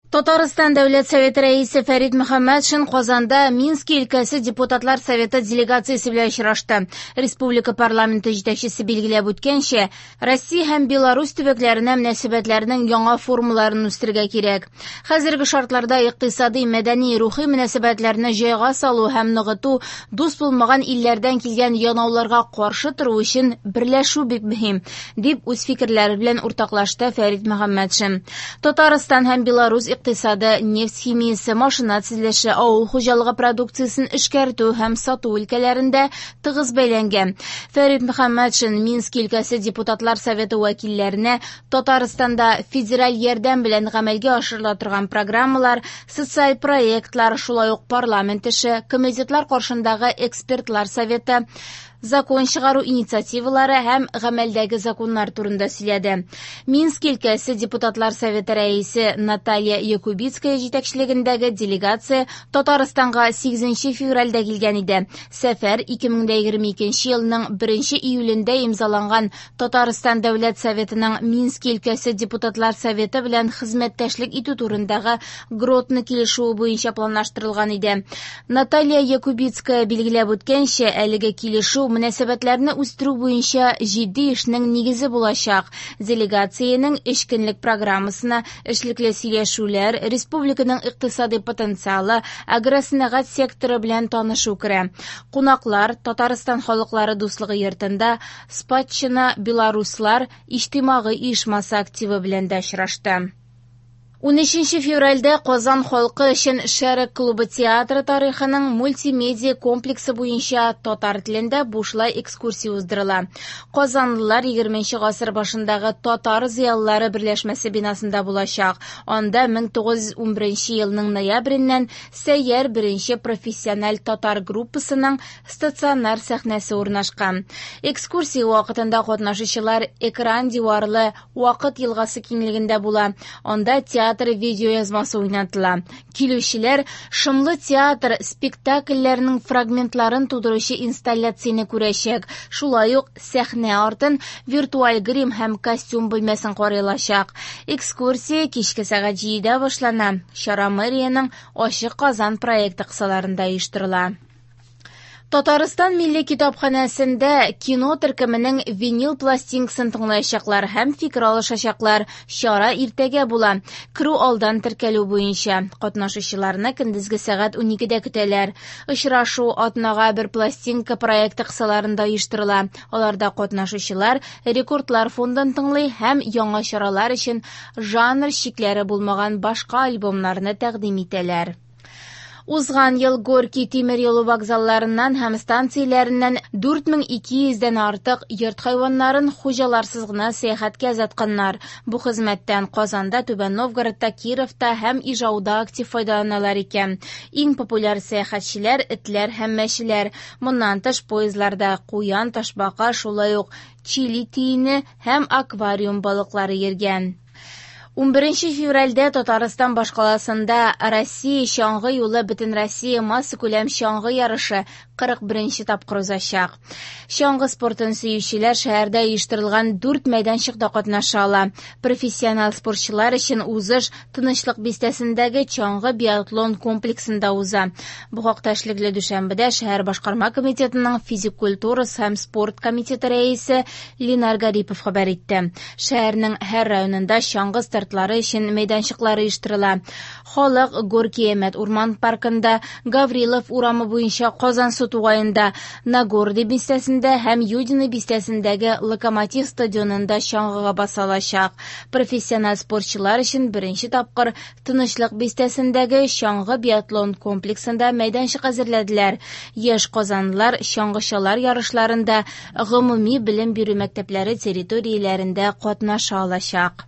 Татарстан Дәүләт Советы рәисе Фәрит Мөхәммәтшин Казанда Минск өлкәсе депутатлар советы делегациясе белән очрашты. Республика парламенты җитәкчесе билгеләп үткәнчә, Россия һәм Беларусь төбәкләренә мөнәсәбәтләрнең яңа формаларын үстергә кирәк. Хәзерге шартларда икътисади, мәдәни, рухи мөнәсәбәтләрне җайга салу һәм ныгыту дус булмаган илләрдән килгән янауларга каршы тору өчен берләшү бик мөһим, дип үз фикерләре белән уртаклашты Фәрит Мөхәммәтшин. Татарстан һәм Беларусь икътисады, нефть химиясе, машина төзелеше, авыл хуҗалыгы продукциясын эшкәртү һәм сату өлкәләрендә тыгыз бәйләнгән. Фәрит Мөхәммәтшин Минск өлкәсе депутатлар советы вәкилләренә Татарстанда федераль ярдәм белән гамәлгә ашырыла торган программалар, социаль проектлар, шулай ук парламент эше, комитетлар каршындагы экспертлар советы, закон чыгару инициативалары һәм гамәлдәге законнар турында сөйләде. Минск өлкәсе депутатлар советы рәисе Наталья Якубицкая җитәкчелегендәге делегация Татарстанга 8 февральдә килгән иде. Сәфәр 2022 елның 1 июлендә имзаланган Татарстан Дәүләт Советының Минск өлкәсе депутатлар советы белән хезмәттәшлек итү турындагы Гродно килешүе буенча планлаштырылган иде. Наталья Якубицкая билгеләп үткәнчә, әлеге килешү мөнәсәбәтләрне үстерү буенча җитди эшнең нигезе булачак. Делегациянең 3 көнлек программасына эшлекле сөйләшүләр, республиканың икътисади потенциалы, агросәнәгать секторы белән танышу керә. Кунаклар Татарстан халыклары дуслыгы йортында Спадщина белоруслар иҗтимагый оешмасы активы белән дә очрашты. 13 февральдә Казан халкы өчен Шәрык клубы театры тарихының мультимедия комплексы буенча татар телендә бушлай экскурсия уздырыла. Казанлылар 20 гасыр башындагы татар зыялылары берләшмәсе бинасында булачак. Анда 1911 елның ноябреннән Сәйяр 1 профессиональ татар группасының стационар сәхнәсе урнашкан. Экскурсия вакытында катнашучылар экран диварлы Вакыт елгасы киңлегендә була. Анда театр видеоязмасы уйнатыла. Килүчеләр шомлы театр спектакльләренең фрагментларын тудыручы инсталляцияны күрәчәк. Шулай ук сәхнә артын виртуаль грим һәм костюм бүлмәсен карыйлачак. Экскурсия кичке сәгать 7:00 башлана. Чара мэрияның Ачык Казан проекты кысаларында оештырыла. Татарстан Милли китапханәсендә кино төркеменең винил пластинкасын тыңлаячаклар һәм фикер алышачаклар. Чара иртәгә була. Керү алдан теркәлү буенча. Катнашучыларны көндезге сәгать 12:00дә көтәләр. Очрашу атнага бер пластинка проекты кысаларында оештырыла. Аларда катнашучылар рекордлар фондын тыңлый һәм яңа чаралар өчен жанр чикләре булмаган башка альбомнарны тәкъдим итәләр. Узган ел Горький тимер юлы вокзалларыннан һәм станцияләреннән 4200-дән артык йорт хайваннарын хуҗаларсыз гына сәяхәткә озатканнар. Бу хезмәттән Казанда, Түбән Новгородта, Кировта һәм Ижауда актив файдаланалар икән. Иң популяр сәяхәтчеләр этләр һәм мәчеләр. Моннан тыш поездларда куян, ташбака, шулай ук чили тиене һәм аквариум балыклары йөргән. 11 февральдә Татарстан башкаласында Россия чаңгы юлы бөтен Россия масса күләм чаңгы ярышы 41 тапкыр узачак. Чаңгы спортын сөючеләр шәһәрдә оештырылган 4 мәйданчыкта катнаша ала. Профессиональ спортчылар өчен узыш Тынычлык бистәсендәге чаңгы биатлон комплексында уза. Бу хакта эшлекле дүшәмбедә шәһәр башкарма комитетының физик культура һәм спорт комитеты рәисе Ленар Гарипов хәбәр итте. Шәһәрнең һәр районында чаңгы стартлары өчен мәйданчыклары оештырыла. Халык Горький урман паркында, Гаврилов урамы буенча Казан тугайында, Нагорный бистәсендә һәм Юдино бистәсендәге Локомотив стадионында чаңгыга басалачак. Профессиональ спортчылар өчен беренче тапкыр Тынычлык бистәсендәге чаңгы биатлон комплексында мәйданчык әзерләделәр. Яшь казанлылар чаңгычылар ярышларында гомуми белем бирү мәктәпләре территорияләрендә катнаша алачак.